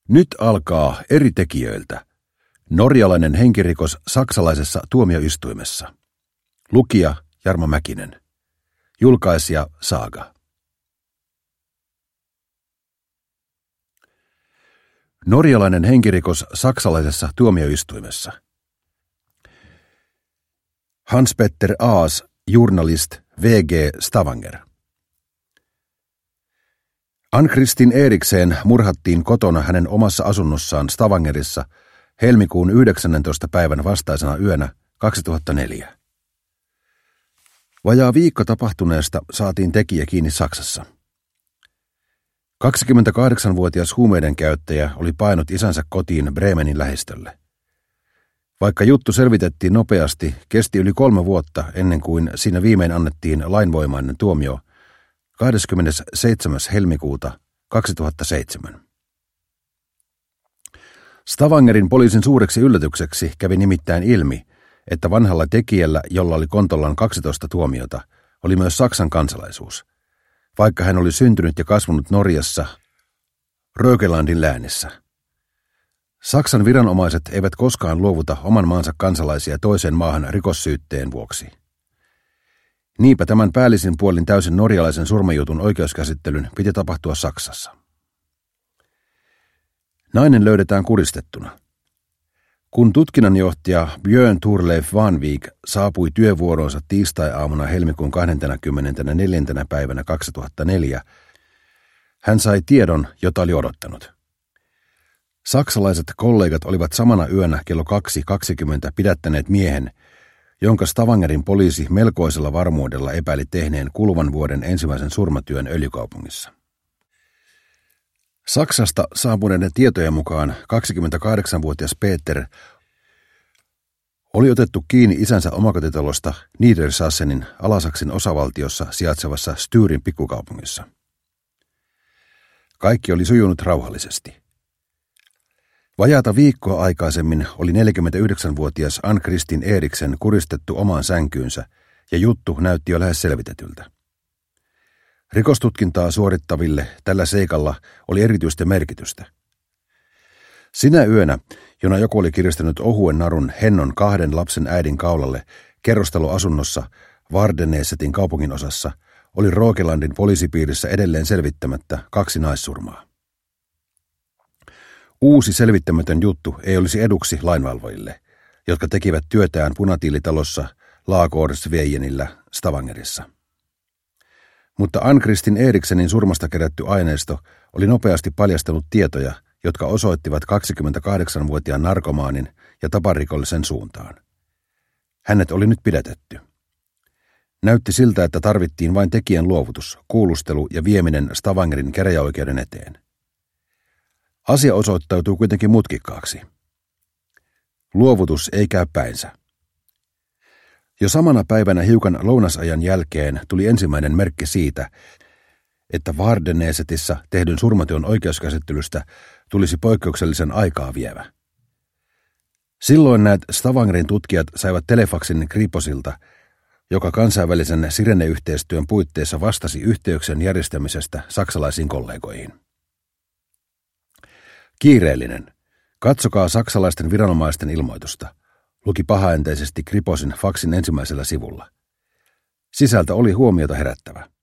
Nyt alkaa eri tekijöiltä. Norjalainen henkirikos saksalaisessa tuomioistuimessa. Lukija Jarmo Mäkinen. Julkaisija Saaga. Norjalainen henkirikos saksalaisessa tuomioistuimessa. Hans-Petter Aas, journalist, VG Stavanger. Ann-Kristin Eriksen murhattiin kotona hänen omassa asunnossaan Stavangerissa helmikuun 19. päivän vastaisena yönä 2004. Vajaa viikko tapahtuneesta saatiin tekijä kiinni Saksassa. 28-vuotias huumeiden käyttäjä oli painut isänsä kotiin Bremenin lähistölle. Vaikka juttu selvitettiin nopeasti, kesti yli 3 vuotta ennen kuin siinä viimein annettiin lainvoimainen tuomio 27. helmikuuta 2007. Stavangerin poliisin suureksi yllätykseksi kävi nimittäin ilmi, että vanhalla tekijällä, jolla oli kontollaan 12 tuomiota, oli myös Saksan kansalaisuus, vaikka hän oli syntynyt ja kasvanut Norjassa, Rogalandin läänissä. Saksan viranomaiset eivät koskaan luovuta oman maansa kansalaisia toiseen maahan rikossyytteen vuoksi. Niinpä tämän päällisin puolin täysin norjalaisen surmajutun oikeuskäsittelyn piti tapahtua Saksassa. Nainen löydetään kuristettuna. Kun tutkinnanjohtaja Björn Thorleif Vanvik saapui työvuoroonsa tiistai-aamuna helmikuun 24. päivänä 2004, hän sai tiedon, jota oli odottanut. Saksalaiset kollegat olivat samana yönä kello 2.20 pidättäneet miehen, jonka Stavangerin poliisi melkoisella varmuudella epäili tehneen kuluvan vuoden ensimmäisen surmatyön öljykaupungissa. Saksasta saapuneiden tietojen mukaan 28-vuotias Peter oli otettu kiinni isänsä omakotitalosta Niedersassenin Alasaksin osavaltiossa sijaitsevassa Styrin pikkukaupungissa. Kaikki oli sujunut rauhallisesti. Vajaata viikkoa aikaisemmin oli 49-vuotias Ann-Kristin Eriksen kuristettu omaan sänkyynsä ja juttu näytti jo lähes selvitetyltä. Rikostutkintaa suorittaville tällä seikalla oli erityistä merkitystä. Sinä yönä, jona joku oli kiristänyt ohuen narun Hennon 2 lapsen äidin kaulalle kerrostaloasunnossa Vardenesetin kaupunginosassa, oli Rogalandin poliisipiirissä edelleen selvittämättä 2 naissurmaa. Uusi selvittämätön juttu ei olisi eduksi lainvalvojille, jotka tekivät työtään punatiilitalossa Lagårdsvejenillä Stavangerissa. Mutta Ann-Kristin Eriksenin surmasta kerätty aineisto oli nopeasti paljastanut tietoja, jotka osoittivat 28-vuotiaan narkomaanin ja taparikollisen suuntaan. Hänet oli nyt pidätetty. Näytti siltä, että tarvittiin vain tekijän luovutus, kuulustelu ja vieminen Stavangerin käräjäoikeuden eteen. Asia osoittautui kuitenkin mutkikkaaksi. Luovutus ei käy päinsä. Jo samana päivänä hiukan lounasajan jälkeen tuli ensimmäinen merkki siitä, että Vardenesetissä tehdyn surmateon oikeuskäsittelystä tulisi poikkeuksellisen aikaa vievä. Silloin näet Stavangerin tutkijat saivat telefaksin Kriposilta, joka kansainvälisen Sirene-yhteistyön puitteissa vastasi yhteyksien järjestämisestä saksalaisiin kollegoihin. Kiireellinen. Katsokaa saksalaisten viranomaisten ilmoitusta, luki pahaenteisesti Kriposin faksin ensimmäisellä sivulla. Sisältö oli huomiota herättävä.